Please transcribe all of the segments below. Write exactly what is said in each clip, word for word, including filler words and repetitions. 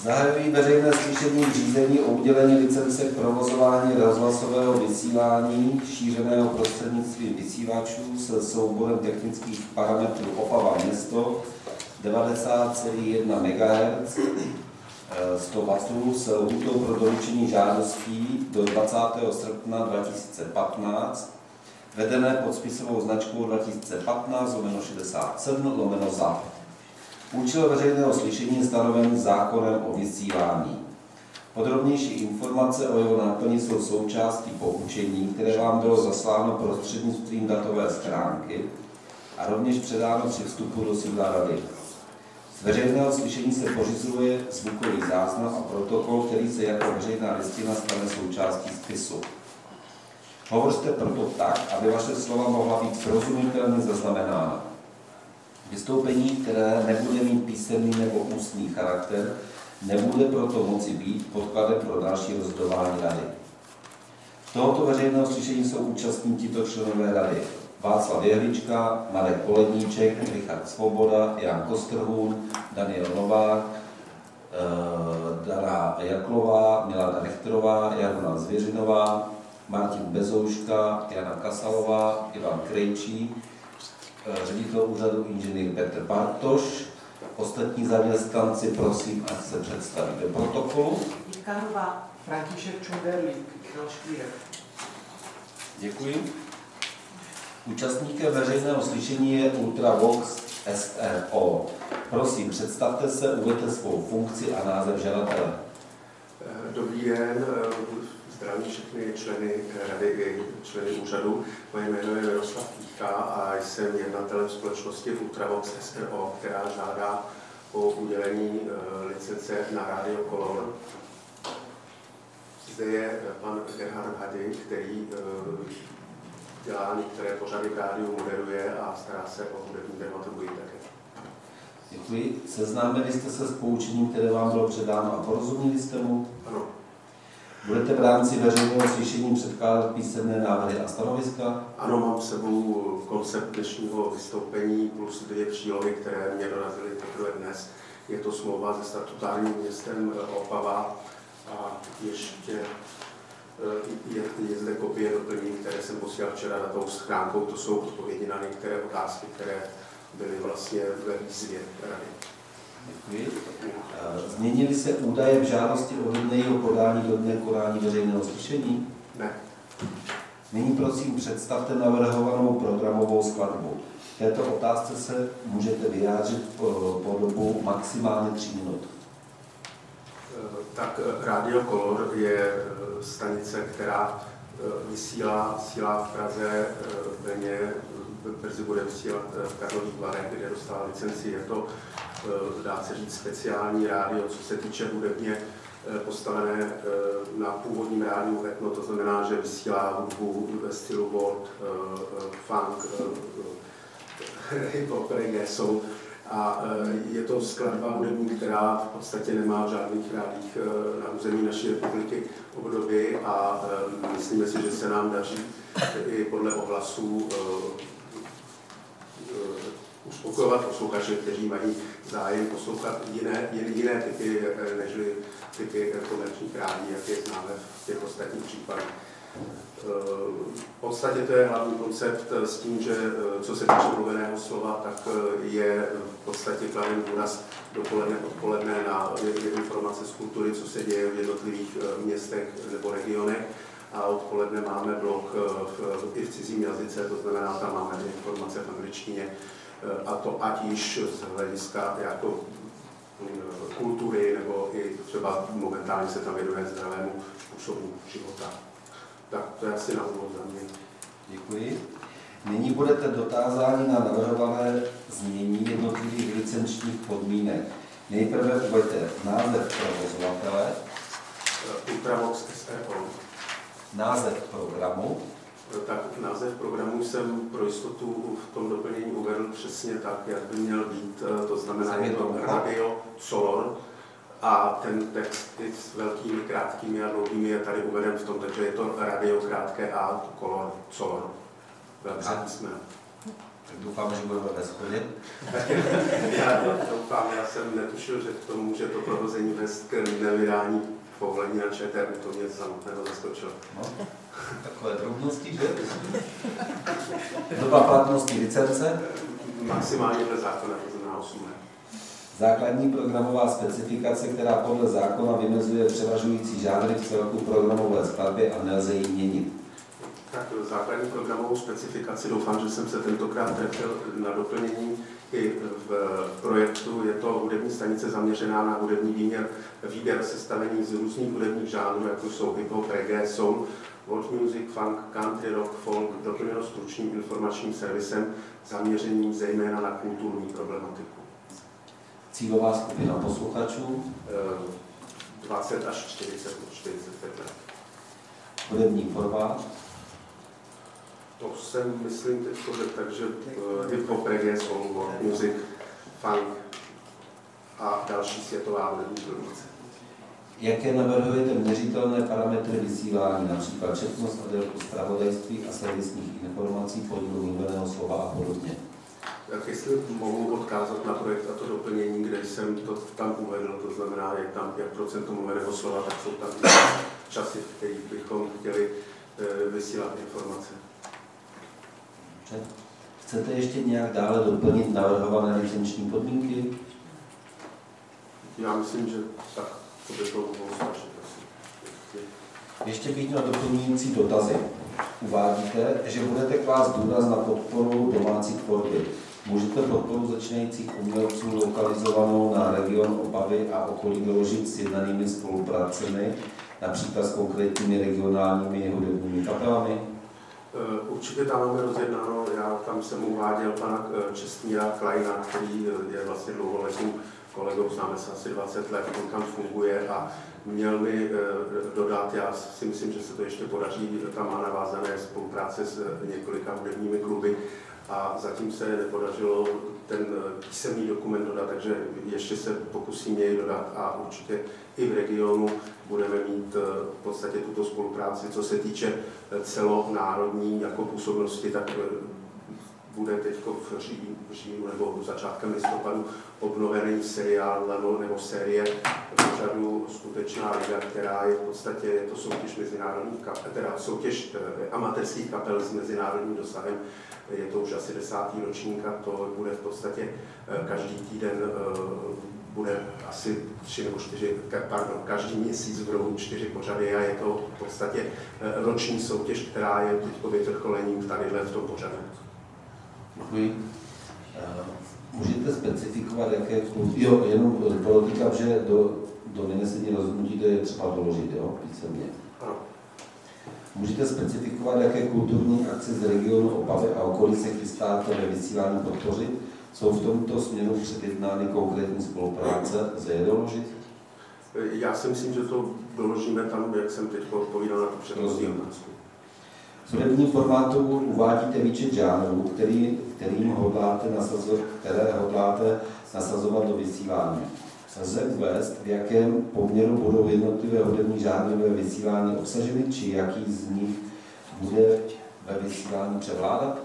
Zahajují veřejné slyšení řízení o udělení licence k provozování rozhlasového vysílání šířeného prostřednictvím vysílačů se souborem technických parametrů Opava město devadesát celá jedna megahertz sto wattů s lhůtou pro doručení žádostí do dvacátého srpna dva tisíce patnáct, vedené pod spisovou značkou dva tisíce patnáct lomeno šedesát sedm lomeno Z A P. Účel veřejného slyšení je stanoven zákonem o vysílání. Podrobnější informace o jeho náplni jsou součástí poučení, které vám bylo zasláno prostřednictvím datové schránky a rovněž předáno při vstupu do sídla rady. Z veřejného slyšení se pořizuje zvukový záznam a protokol, který se jako veřejná listina stane součástí spisu. Hovořte proto tak, aby vaše slova mohla být srozumitelně zaznamenána. Vystoupení, které nebude mít písemný nebo ústní charakter, nebude proto moci být podkladem pro další rozhodování rady. Tohoto veřejného slyšení jsou účastní tito členové rady: Václav Jehlička, Marek Poledníček, Richard Svoboda, Jan Kostrhůn, Daniel Novák, Dana Jaklová, Milada Rechterová, Jarona Zvěřinová, Martin Bezouška, Jana Kasalová, Ivan Krejčí, ředitel úřadu inženýr Petr Bartoš. Ostatní zaměstnanci, prosím, ať se představí do protokolu. Jitka Hrubá. František Čunderlík, Michal Škvír. Děkuji. Účastníkem veřejného slyšení je Ultravox S R O. Prosím, představte se, uveďte svou funkci a název žadatele. Dobrý den, zdravím všechny členy rady i členy úřadu. Moje jméno je Miroslav Pícha a jsem jednatelem společnosti Ultravox S R O, která žádá o udělení licence na Radio Color. Zde je pan Gerhard Hady, který dělá některé pořady v rádiu, moderuje a stará se o hudební dramaturgii také. Děkuji. Seznámili jste se s poučením, které vám bylo předáno a porozuměli jste mu? Ano. Budete v rámci veřejného slyšení předkládat písemné návrhy a stanoviska? Ano, mám s sebou koncept dnešního vystoupení plus dvě přílohy, které mě dorazily teprve dnes. Je to smlouva se statutárním městem Opava a ještě je, je zde kopie doplnění, které jsem posílal včera na tou schránkou. To jsou odpovědi na některé otázky, které byly vlastně ve výzvě rady. Děkuji. Změnily se údaje v žádosti ohledně jeho podání do dne konání veřejného slyšení? Ne. Nyní prosím představte navrhovanou programovou skladbu. V této otázce se můžete vyjádřit po, po dobu maximálně tří minut. Tak Radio Color je stanice, která vysílá, vysílá v Praze, v Brně, brzy bude vysílat v Karlových Varech, kde dostala licenci. Je to, dá se říct, speciální rádio, co se týče hudebně postavené na původním rádiu etno, to znamená, že vysílá hudbu ve stylu world, funk, hip-hop, reggae, soul. A je to skladba hudební, která v podstatě nemá v žádných rádích na území naší republiky obdoby a myslíme si, že se nám daří i podle ohlasů uspokojovat posluchače, kteří mají zájem poslouchat jiné, jiné typy než typy komerčních rádí, jak je známe v těch ostatních případech. V podstatě to je hlavní koncept s tím, že co se týče mluveného slova, tak je v podstatě kladen důraz dopoledne, odpoledne na informace z kultury, co se děje v jednotlivých městech nebo regionech. A odpoledne máme blok v, i v cizím jazyce, to znamená, tam máme informace v angličtině. A to ať již z hlediska jako kultury, nebo i třeba momentálně se tam věnuje zdravému způsobu života. Tak to je asi na úvod za mě. Děkuji. Nyní budete dotázáni na navrhované změní jednotlivých licenčních podmínek. Nejprve uveďte název provozovatele, Ultravox S R O. Název programu. Tak název programu jsem pro jistotu v tom doplnění uvedl přesně tak, jak by měl být. To znamená, je to Radio Color. A ten text i s velkými, krátkými a dlouhými je tady uveden v tom, takže je to radio krátké A, Color, Color. Velké písmeno. Tak doufám, že budeme ve shodě. Já doufám, já jsem netušil, že k tomu může to provození vést k nevydání povolení na ČTR, to mě samotného zaskočilo. No, takové drobnosti, že? Doba platnosti licence? Maximálně dle zákona, to znamená osm let. Základní programová specifikace, která podle zákona vymezuje převažující žánry v celku programové skladby a nelze ji měnit. Tak základní programovou specifikaci, doufám, že jsem se tentokrát trefil na doplnění i v projektu. Je to hudební stanice zaměřená na hudební výměr, výběr sestavení z různých hudebních žánrů, jako jsou hip-hop, reggae, soul, world music, funk, country, rock, folk, doplněno stručným informačním servisem, zaměřením zejména na kulturní problematiku. Cílová skupina posluchačů? dvacet až čtyřicet, čtyřicet pět let. Hudební formát? To jsem, myslím, teď řekl, takže hip-hop, reggae, soul, world music, funk a další světová hudební produkce. Jaké navrhujete měřitelné parametry vysílání, například četnost a délku zpravodajství a servisních informací, podílu mluveného slova a podobně? Tak jestli mohu odkázat na projekt a to doplnění, kde jsem to tam uvedl, to znamená, jak tam pět procent mluveného slova, tak jsou tam časy, v kterých bychom chtěli vysílat informace. Chcete ještě nějak dále doplnit navrhované licenční podmínky? Já myslím, že tak, to by to mohlo stačit. Ještě bych měl doplňující dotazy. Uvádíte, že budete klást důraz na podporu domácí tvorby. Můžete podporu začínajících umělců lokalizovanou na region Opavy a okolí doložit s jednanými spolupracemi, například s konkrétními regionálními hudebními kapelami? Určitě tam máme rozjednáno, já tam jsem uváděl pana Čestmíra Kleina, který je vlastně dlouholetým kolegou, známe se asi dvacet let, on tam funguje a měl mi dodat, já si myslím, že se to ještě podaří, tam má navázané spolupráce s několika hudebními kluby a zatím se nepodařilo ten písemný dokument dodat, takže ještě se pokusím jej dodat a určitě i v regionu budeme mít v podstatě tuto spolupráci. Co se týče celonárodní jako působnosti, tak bude teď v říjnu nebo začátkem listopadu obnovený seriál nebo série pořadu Skutečná liga, která je v podstatě je to soutěž mezinárodních kapel, teda soutěž amatérských kapel s mezinárodním dosahem. Je to už asi desátý ročník a to bude v podstatě každý týden bude asi tři nebo čtyři, pardon, každý měsíc budou čtyři pořady a je to v podstatě roční soutěž, která je teď vyvrcholením tadyhle v tom pořadu. Děkuji. Můžete specifikovat, jaké kultury, jo, jenom podotýkám, že do, do vynesení rozhodnutí to je třeba doložit, jo, písemně. Ano. Můžete specifikovat, jaké kulturní akce z regionu Opavy a okolí se chystáte ve vysílání podpořit? Jsou v tomto směru předjednány konkrétní spolupráce? Lze je doložit? Já si myslím, že to doložíme tam, jak jsem teď odpovídal na tu předchozí otázku. V hudebním formátu uvádíte výčet žánrů, který, kterým hodláte nasazovat, které hodláte nasazovat do vysílání. Lze uvést, v jakém poměru budou jednotlivé hudební žánry ve vysílání obsaženy, či jaký z nich bude ve vysílání převládat?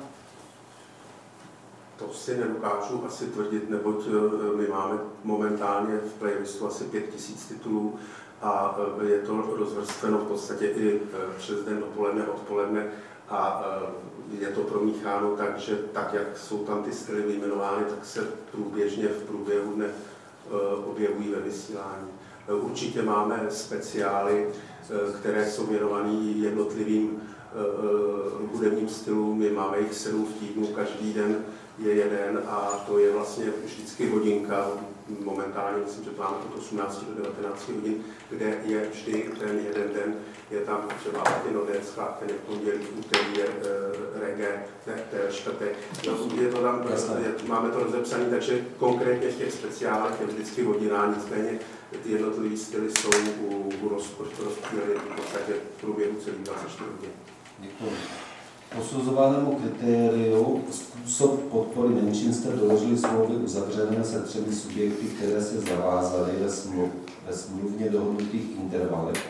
To si nedokážu asi tvrdit, neboť my máme momentálně v playlistu asi pět tisíc titulů a je to rozvrstveno v podstatě i přes den, dopoledne, odpoledne a je to promícháno, takže tak, jak jsou tam ty styly vyjmenovány, tak se průběžně v průběhu dne objevují ve vysílání. Určitě máme speciály, které jsou věnované jednotlivým hudebním stylům. My máme jich sedm v týdnu, každý den je jeden a to je vlastně vždycky hodinka, momentálně myslím, že to máme od osmnácti do devatenácti hodin, kde je vždy ten jeden den, je tam třeba Latino Dance, ten je pondělí, úterý je uh, reggae, ne, to je čtvrtek. No, je to tam, je, máme to rozepsané, takže konkrétně v těch speciálech je vždycky hodina, nicméně ty jednotlivé styly jsou u, u rozptýleny v podstatě v průběhu celých dvacet čtyři hodin. Děkuji. Posuzovanému kritériu způsob podpory menšin jste doložili smlouvy uzavřené se třemi subjekty, které se zavázaly ve, smluv, ve smluvně dohodnutých intervalech.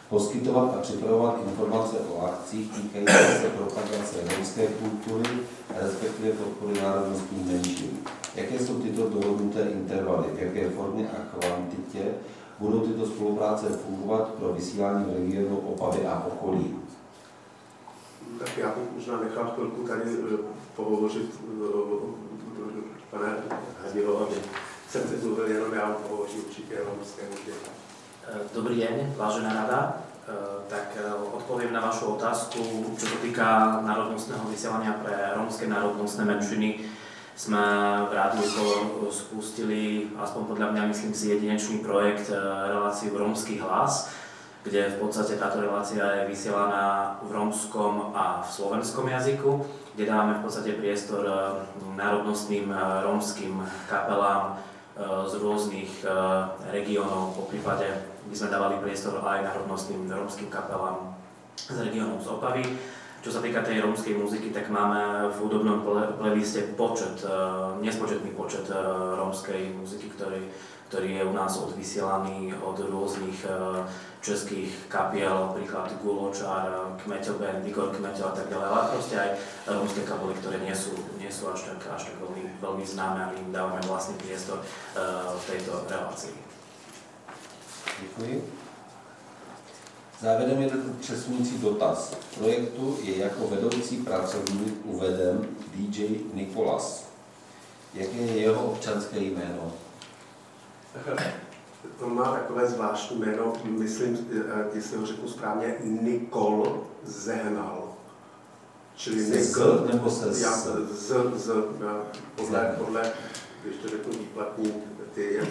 poskytovat a připravovat informace o akcích týkající se propagace romské kultury, respektive podpory národnostních menšin. Jaké jsou tyto dohodnuté intervaly, v jaké formě a kvantitě budou tyto spolupráce fungovat pro vysílání v regionu Opavy a okolí? Tak já bych možná nechal chvilku tady pohovořit pane Hadilo, aby jsem si mluvil jenom já, pohovoří určitě romské muži. Dobrý deň, vážená rada. Tak odpoviem na vašu otázku, čo sa týka národnostného vysielania pre rómske národnostné menšiny. Sme v rádiu spustili, aspoň podľa mňa myslím si, jedinečný projekt reláciu Rómsky hlas, kde v podstate táto relácia je vysielaná v rómskom a v slovenskom jazyku, kde dávame v podstate priestor národnostným rómskym kapelám z rôznych regiónov, po prípade by sme dávali priestor aj národnostným rómskym kapelám z regiónov z Opavy. Čo sa týka tej rómskej muziky, tak máme v hudobnom playliste počet, nespočetný počet rómskej muziky, ktorý, ktorý je u nás odvysielaný od rôznych českých kapiel, príklad Guločár, Kmeťo Band, Igor Kmeťo a tak ďalej, ale proste aj rómske kapely, ktoré nie sú, nie sú až tak, až tak veľmi, veľmi známe a my im dávame vlastný priestor v tejto relácii. Děkuji. Závěrem je přesunující dotaz. V projektu je jako vedoucí pracovník uveden D J Nikolas. Jaké je jeho občanské jméno? On má takové zvláštní jméno, myslím, jestli ho řeknu správně, Nikol Zehnal. Čili se Nikol, z, nebo se z? Já, z, z, podle, podle, když to řeknu výplatní, ty,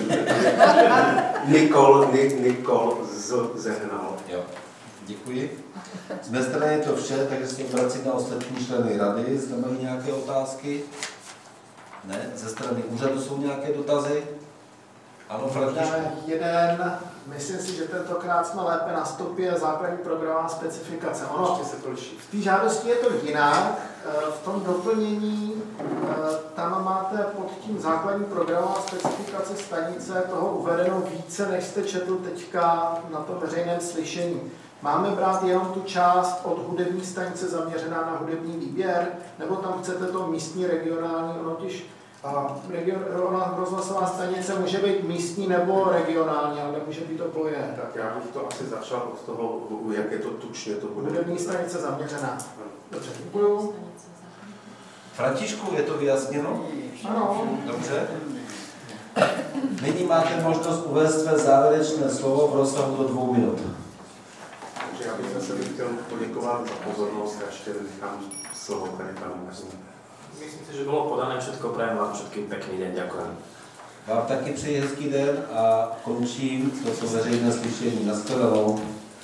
Nikol, Nik, Nikol z, Zehnal. Jo, děkuji. Z mé strany je to vše, takže se obracím na ostatní členy rady. Zda mají nějaké otázky? Ne? Ze strany úřadu jsou nějaké dotazy? Ano, Františku. Jeden, myslím si, že tentokrát jsme lépe na stopě základní programová specifikace. Ono, v té žádosti je to jinak, v tom doplnění tam máte pod tím základní programová specifikace stanice toho uvedeno více, než jste četl teďka na tom veřejném slyšení. Máme brát jenom tu část od hudební stanice zaměřená na hudební výběr, nebo tam chcete to místní, regionální, ono těž A region, rozhlasová stanice může být místní nebo regionální, ale může být oboje. Tak já bych to asi začal od toho, jak je to tučně to bude. Hudební stanice zaměřená. Dobře, děkuju. Františku, je to vyjasněno? Ano. Dobře. Nyní máte možnost uvést své závěrečné slovo v rozsahu do dvou minut. Takže já bych zase chtěl poděkovat za pozornost a ještě nechám slovo tady panu Mesnu. Myslím si, že bolo podané všetko, prajem vám všetkým pekný deň, ďakujem. Vám taky přeji hezký den a končím toto veřejné slyšení. Nashledanou.